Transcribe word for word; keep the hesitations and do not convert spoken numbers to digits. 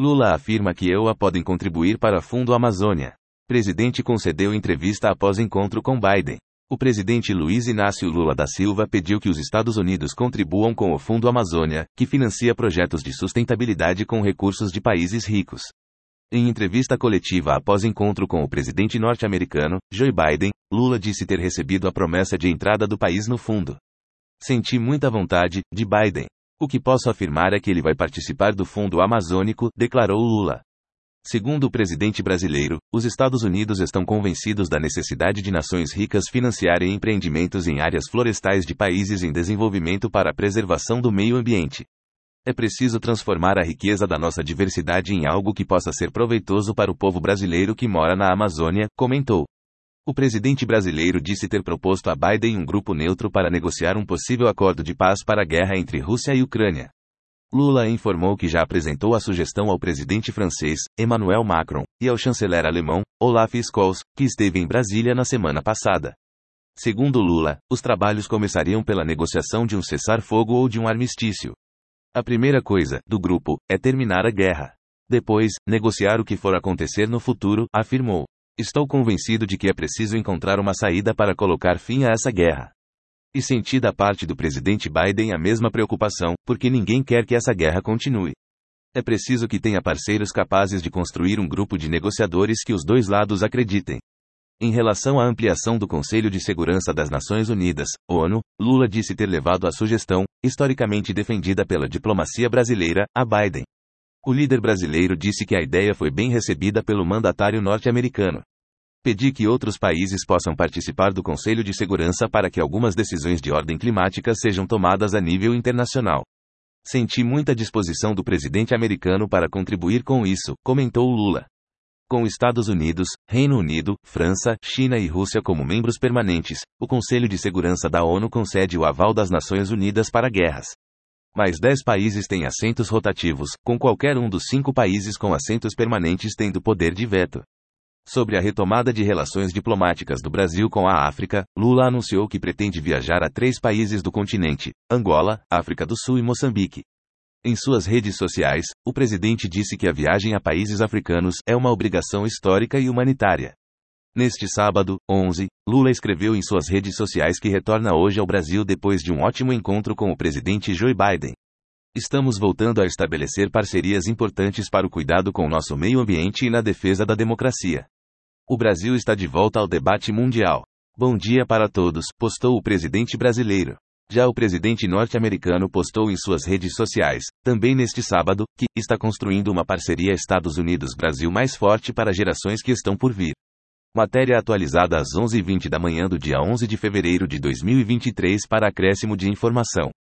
Lula afirma que E U A podem contribuir para Fundo Amazônia. Presidente concedeu entrevista após encontro com Biden. O presidente Luiz Inácio Lula da Silva pediu que os Estados Unidos contribuam com o Fundo Amazônia, que financia projetos de sustentabilidade com recursos de países ricos. Em entrevista coletiva após encontro com o presidente norte-americano, Joe Biden, Lula disse ter recebido a promessa de entrada do país no fundo. Senti muita vontade, de Biden. O que posso afirmar é que ele vai participar do Fundo Amazônico, declarou Lula. Segundo o presidente brasileiro, os Estados Unidos estão convencidos da necessidade de nações ricas financiarem empreendimentos em áreas florestais de países em desenvolvimento para a preservação do meio ambiente. É preciso transformar a riqueza da nossa diversidade em algo que possa ser proveitoso para o povo brasileiro que mora na Amazônia, comentou. O presidente brasileiro disse ter proposto a Biden um grupo neutro para negociar um possível acordo de paz para a guerra entre Rússia e Ucrânia. Lula informou que já apresentou a sugestão ao presidente francês, Emmanuel Macron, e ao chanceler alemão, Olaf Scholz, que esteve em Brasília na semana passada. Segundo Lula, os trabalhos começariam pela negociação de um cessar-fogo ou de um armistício. A primeira coisa, do grupo, é terminar a guerra. Depois, negociar o que for acontecer no futuro, afirmou. Estou convencido de que é preciso encontrar uma saída para colocar fim a essa guerra. E senti da parte do presidente Biden a mesma preocupação, porque ninguém quer que essa guerra continue. É preciso que tenha parceiros capazes de construir um grupo de negociadores que os dois lados acreditem. Em relação à ampliação do Conselho de Segurança das Nações Unidas, ONU, Lula disse ter levado a sugestão, historicamente defendida pela diplomacia brasileira, a Biden. O líder brasileiro disse que a ideia foi bem recebida pelo mandatário norte-americano. Pedi que outros países possam participar do Conselho de Segurança para que algumas decisões de ordem climática sejam tomadas a nível internacional. Senti muita disposição do presidente americano para contribuir com isso, comentou Lula. Com Estados Unidos, Reino Unido, França, China e Rússia como membros permanentes, o Conselho de Segurança da ONU concede o aval das Nações Unidas para guerras. Mais dez países têm assentos rotativos, com qualquer um dos cinco países com assentos permanentes tendo poder de veto. Sobre a retomada de relações diplomáticas do Brasil com a África, Lula anunciou que pretende viajar a três países do continente, Angola, África do Sul e Moçambique. Em suas redes sociais, o presidente disse que a viagem a países africanos é uma obrigação histórica e humanitária. Neste sábado, onze, Lula escreveu em suas redes sociais que retorna hoje ao Brasil depois de um ótimo encontro com o presidente Joe Biden. Estamos voltando a estabelecer parcerias importantes para o cuidado com o nosso meio ambiente e na defesa da democracia. O Brasil está de volta ao debate mundial. Bom dia para todos, postou o presidente brasileiro. Já o presidente norte-americano postou em suas redes sociais, também neste sábado, que está construindo uma parceria Estados Unidos-Brasil mais forte para gerações que estão por vir. Matéria atualizada às onze e vinte da manhã do dia onze de fevereiro de dois mil e vinte e três para acréscimo de informação.